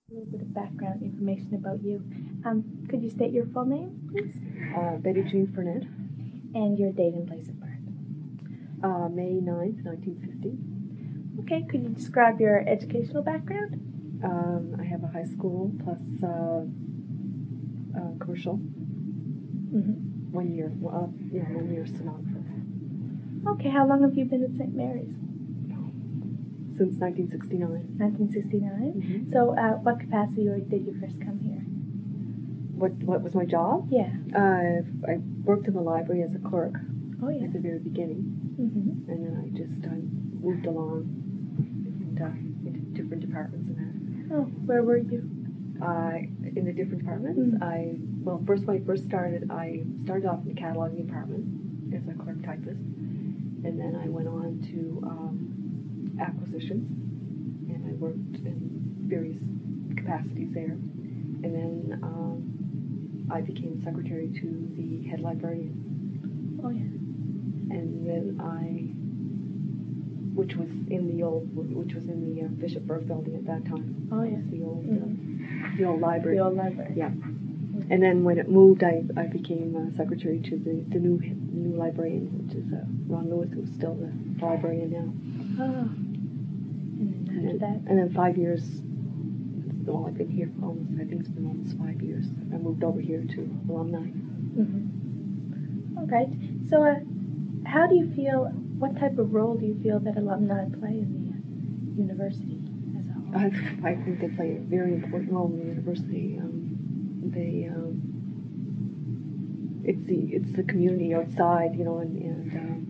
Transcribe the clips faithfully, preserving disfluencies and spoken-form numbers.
A little bit of background information about you. Um, could you state your full name, please? Uh, Betty Jean Furnett. And your date and place of birth. Uh, May ninth, nineteen fifty. Okay, could you describe your educational background? Um, I have a high school plus uh, uh, commercial. Mm-hmm. One year, uh, yeah, one year stenographer. Okay, how long have you been at Saint Mary's? Since nineteen sixty-nine. nineteen sixty-nine? Mm-hmm. So, uh, what capacity or did you first come here? What What was my job? Yeah. Uh, I worked in the library as a clerk. Oh, yeah. At the very beginning. Mm-hmm. And then I just uh, moved along and, uh, into different departments and that. Oh, where were you? Uh, in the different departments, Mm-hmm. I, well, first when I first started, I started off in the cataloging department as a clerk typist. And then I went on to um, acquisitions, and I worked in various capacities there. And then um, I became secretary to the head librarian. Oh, yeah. And then I, which was in the old, which was in the uh, Bishop Burke building at that time. Oh, yeah. The old, Mm-hmm. uh, the old library. The old library. Yeah. And then when it moved, I, I became uh, secretary to the, the new new librarian, which is uh, Ron Lewis, who's still the librarian now. Oh. And then And after then, that? and then five years, well, I've been here for almost, I think it's been almost five years. I moved over here to alumni. Mm-hmm. All right. So, uh, how do you feel, what type of role do you feel that alumni play in the uh, university as a whole? I, I think they play a very important role in the university. Um, they, um, it's the it's the community outside, you know, and, and um,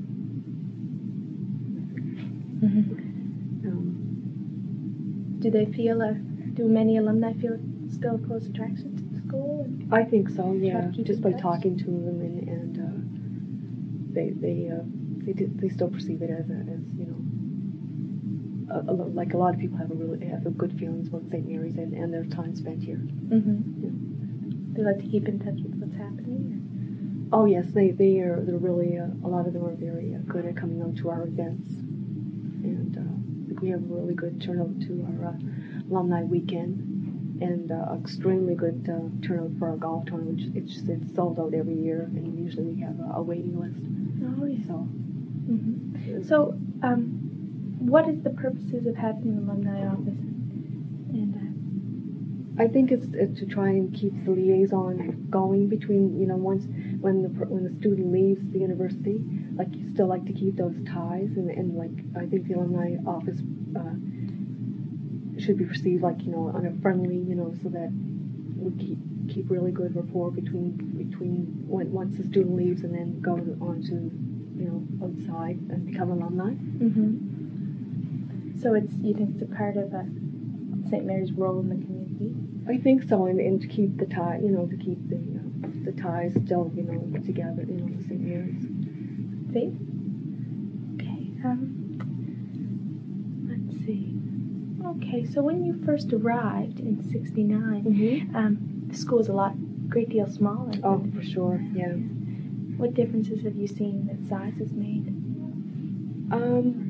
Mm-hmm. um, Do they feel, uh, do many alumni feel it's still a close attraction to the school? I think so, Try yeah. to keep Just in by touch? talking to them, and, and uh, they they uh, they did, they still perceive it as a, as you know, a, a, lo- like a lot of people have a really have a good feelings about Saint Mary's and, and their time spent here. Mm-hmm. Yeah. They like to keep in touch with what's happening? Oh yes, they they are they're really uh, a lot of them are very uh, good at coming out to our events, and uh, I think we have a really good turnout to our uh, alumni weekend, and uh, extremely good uh, turnout for our golf tournament. Which it's it's sold out every year, and usually we have a, a waiting list. Oh, yeah. So, Mm-hmm. So, um, what is the purposes of having an alumni office? And uh, I think it's, it's to try and keep the liaison going between, you know, once when the per- when the student leaves the university, like you still like to keep those ties, and, and like I think the alumni office uh, should be perceived like, you know, on a friendly, you know, so that we keep keep really good rapport between between when once the student leaves and then go on to, you know, outside and become alumni. mm-hmm. So it's, you think it's a part of uh, Saint Mary's role in the community? I think so, and, and to keep the tie, you know, to keep the uh, the ties still, you know, together, you know, the Saint Mary's. See? Okay. Um. Let's see. Okay. So when you first arrived in sixty-nine, Mm-hmm. um, the school was a lot, great deal smaller. Oh, for sure, yeah. What differences have you seen that size has made? Um,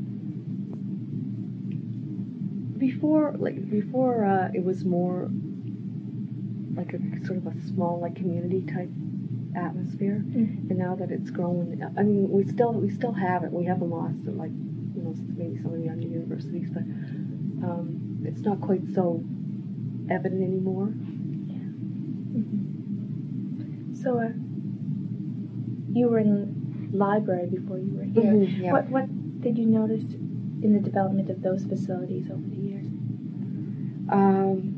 before, like before, uh, it was more like a sort of a small, like community type atmosphere. Mm-hmm. And now that it's grown, I mean, we still we still have it. We haven't lost it, like, you know, maybe some of the other universities, but um, it's not quite so evident anymore. Mm-hmm. So, uh, you were in library before you were here. Mm-hmm, yeah. What what did you notice in the development of those facilities over the years? Um,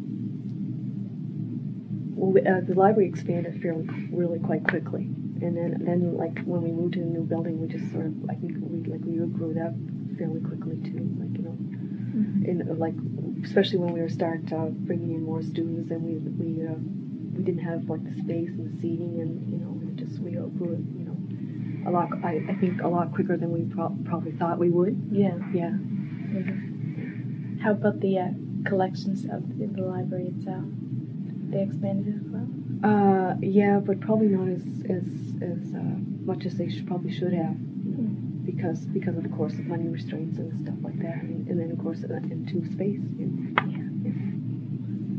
well, we- uh, the library expanded fairly, really quite quickly, and then, then like when we moved to the new building, we just sort of, I think we like we grew that fairly quickly too. Like, you know, Mm-hmm. in like especially when we were start uh, bringing in more students, and we we uh, we didn't have like the space and the seating, and you know, we just we grew it, you know, a lot. I, I think a lot quicker than we pro- probably thought we would. Yeah. Yeah. Mm-hmm. How about the uh, collections of in the library itself? They expanded as well. Uh, yeah, but probably not as as as uh, much as they should, probably should have, you know, Mm-hmm. because because of, of course, of money restraints and stuff like that, and, and then of course uh, into space. You know. Yeah.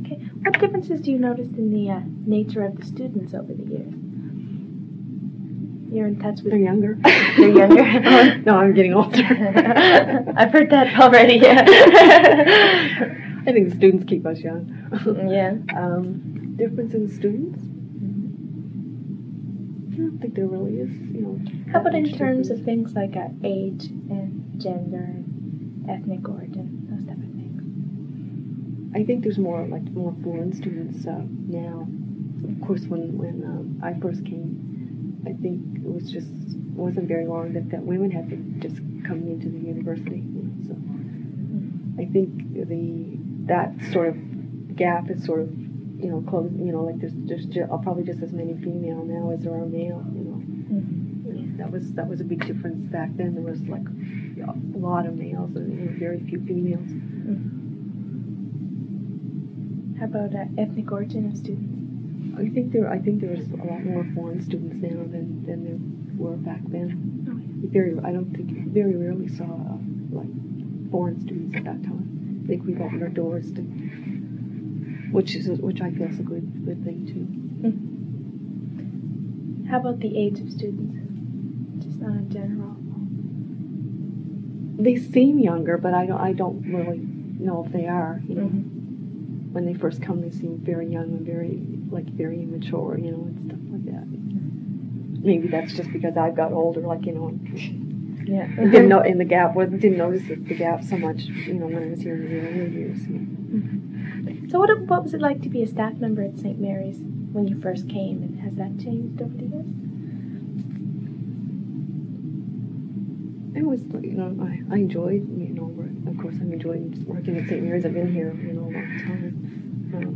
What differences do you notice in the uh, nature of the students over the years? You're in touch with... They're younger. They're younger? No, I'm getting older. I've heard that already, yeah. I think the students keep us young. Yeah. Um, difference in the students? I don't think there really is, you know. How about in much terms difference. of things like uh, age and gender and ethnic origin, those type of things? I think there's more like more foreign students uh, now. Of course, when when um, I first came, I think it was just wasn't very long that, that women had been just coming into the university. You know, so I think the that sort of gap is sort of you know closed. You know, like there's there's ju- probably just as many female now as there are male. You know, Mm-hmm. you know that was that was a big difference back then. There was like you know, a lot of males and you know, very few females. Mm-hmm. How about uh, ethnic origin of students? I think there. I think there's a lot more foreign students now than, than there were back then. Oh, yeah. You very. I don't think you very rarely saw uh, like foreign students at that time. I think we've opened our doors to, which is which I feel is a good good thing too. Mm-hmm. How about the age of students? Just not in general. They seem younger, but I don't. I don't really know if they are. You know, Mm-hmm. when they first come, they seem very young and very like very immature. You know, and stuff like that. Maybe that's just because I've got older, like you know. And Yeah. didn't know in the gap. Was didn't notice the, the gap so much. You know, when I was here in the early years. You know. Mm-hmm. So what what was it like to be a staff member at Saint Mary's when you first came, and has that changed over the years? It was, you know, I, I enjoyed, you know, work, of course, I've enjoyed just working at Saint Mary's. I've been here, you know, a long time. Um,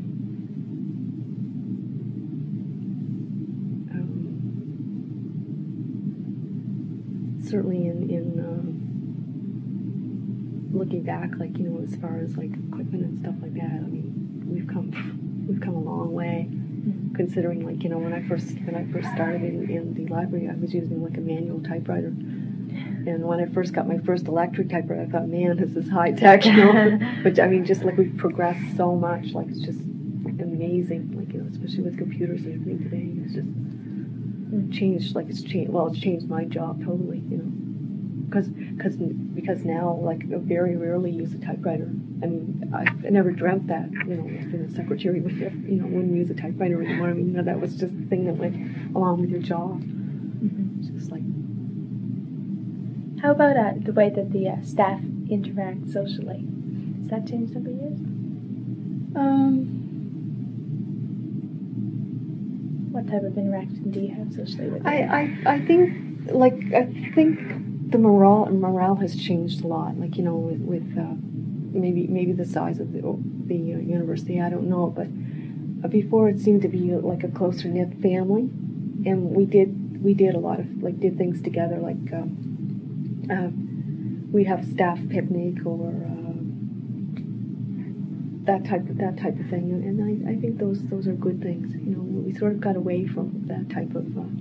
um, certainly, in in um, looking back, like you know, as far as like equipment and stuff like that, I mean, we've come we've come a long way. Mm-hmm. Considering, like you know, when I first when I first started in, in the library, I was using like a manual typewriter. And when I first got my first electric typewriter, I thought, man, this is high tech, you know. But I mean, just like we've progressed so much, like it's just amazing. Like you know, especially with computers and everything today, it's just changed. Like it's changed. Well, it's changed my job totally, you know. Because because because now, like, I very rarely use a typewriter. I mean, I, I never dreamt that, you know, being a secretary would, you know, wouldn't use a typewriter anymore. I mean, you know, that was just the thing that went along with your job. Mm-hmm. It's just like. How about uh, the way that the uh, staff interact socially? Has that changed over the years? Um. What type of interaction do you have socially with them? I, I, I think, like, I think the morale morale has changed a lot. Like, you know, with, with uh, maybe maybe the size of the the uh, university, I don't know, but uh, before it seemed to be like a closer knit family, and we did we did a lot of like did things together, like. Um, Uh, we'd have staff picnic or uh, that type of that type of thing, and, and I, I think those those are good things. You know, we sort of got away from that type of uh,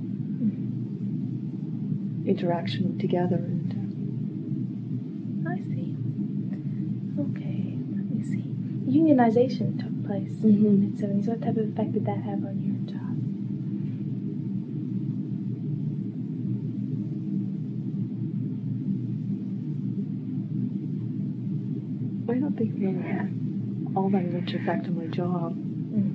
interaction together. And uh, I see. Okay, let me see. Unionization took place Mhm. in the mid seventies. What type of effect did that have on your job? I don't think it really had all that much effect on my job. Mm.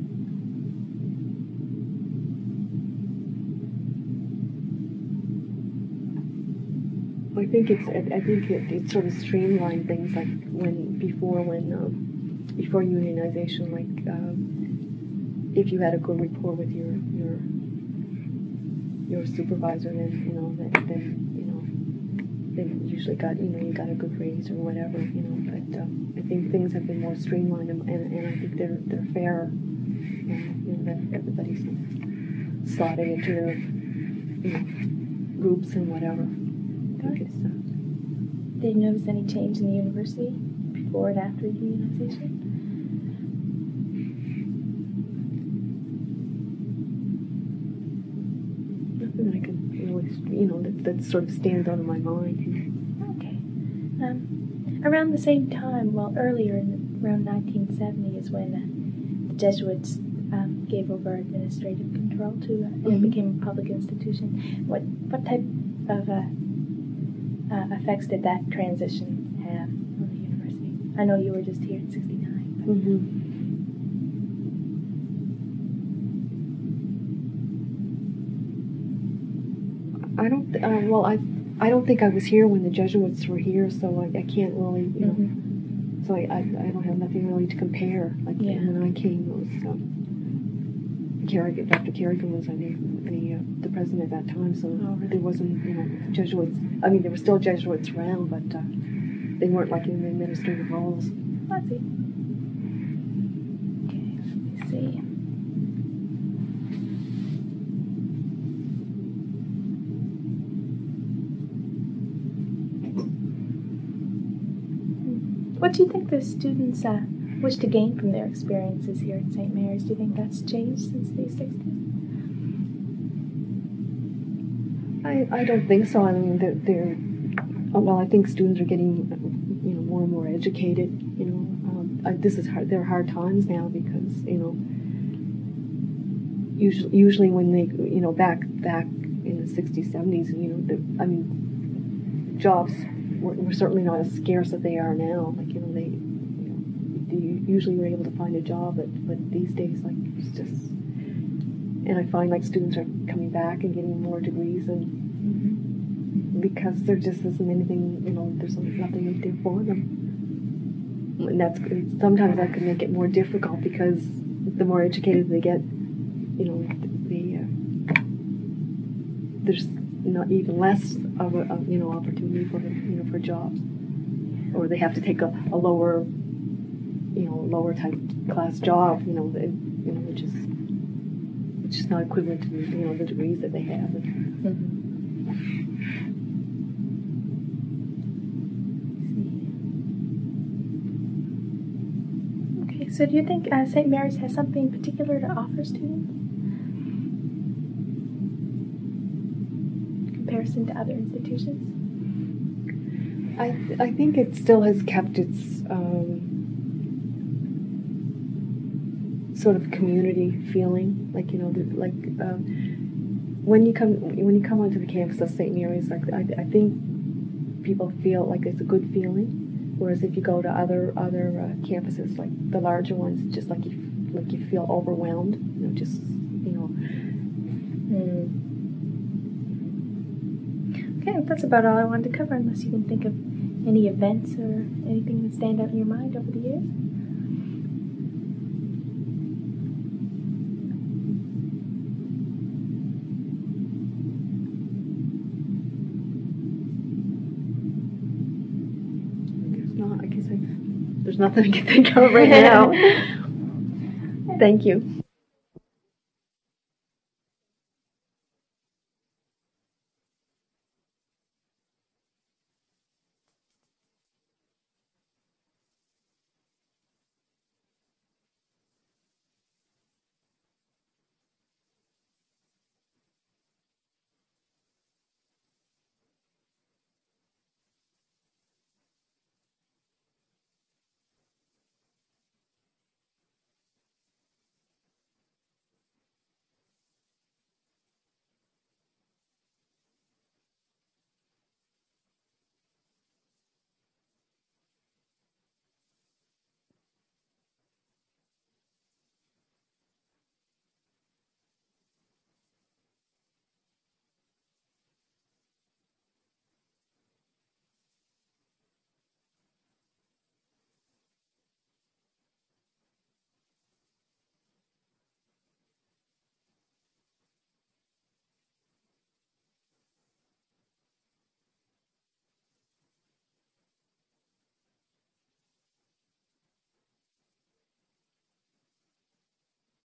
I think it's. I, I think it, it sort of streamlined things. Like when before, when um, before unionization, like um, if you had a good rapport with your your your supervisor, then you know then, then you know they usually got you know you got a good raise or whatever. You know, but um, I think things have been more streamlined, and, and, and I think they're they're fairer. You know, you know that everybody's slotted into their you know groups and whatever. I think it's, uh, Did you notice any change in the university before and after unionization? nothing that I can really, you know, that, that sort of stands out in my mind. Okay. Um, around the same time, well, earlier in around nineteen seventy is when uh, Jesuits um, gave over administrative control to, uh, and Mhm. it became a public institution. What what type of uh, uh, effects did that transition have on the university? I know you were just here at sixty-nine. But Mm-hmm. I don't. Th- uh, well, I. I don't think I was here when the Jesuits were here, so I, I can't really, you know. Mhm. So I, I, I don't have nothing really to compare. Like Yeah. when I came, it was um, Kerrigan, Doctor Kerrigan was I think the uh, the president at that time. So Oh, really? there wasn't, you know, Jesuits. I mean, there were still Jesuits around, but uh, they weren't like in the administrative roles. I see. Okay, let me see. What do you think the students uh, wish to gain from their experiences here at Saint Mary's? Do you think that's changed since the sixties? I, I don't think so. I mean, they're, they're oh, well, I think students are getting, you know, more and more educated. You know, um, I, this is hard. There are hard times now because, you know, usually, usually when they, you know, back back in the sixties, seventies, you know, the, I mean, jobs were, were certainly not as scarce as they are now. Like, you know, they, you know, they usually were able to find a job, but but these days, like, it's just. And I find like students are coming back and getting more degrees, and Mm-hmm. because there just isn't anything, you know, there's nothing out there for them. And that's sometimes that can make it more difficult because the more educated they get, you know, the uh, there's not even less of a, a you know opportunity for you know for jobs, or they have to take a, a lower, you know, lower type class job, you know, the, you know, which is. Which is not equivalent to you know the degrees that they have. Mm-hmm. Okay, so do you think uh, Saint Mary's has something particular to offer students in comparison to other institutions? I I think it still has kept its um, sort of community feeling, like you know, the, like um, when you come when you come onto the campus of Saint Mary's, like I, I think people feel like it's a good feeling, whereas if you go to other other uh, campuses, like the larger ones, it's just like you like you feel overwhelmed, you know, just you know. Mm. Okay, that's about all I wanted to cover, unless you can think of any events or anything that stand out in your mind over the years. Not, I guess I, there's nothing I can think of right now. Thank you.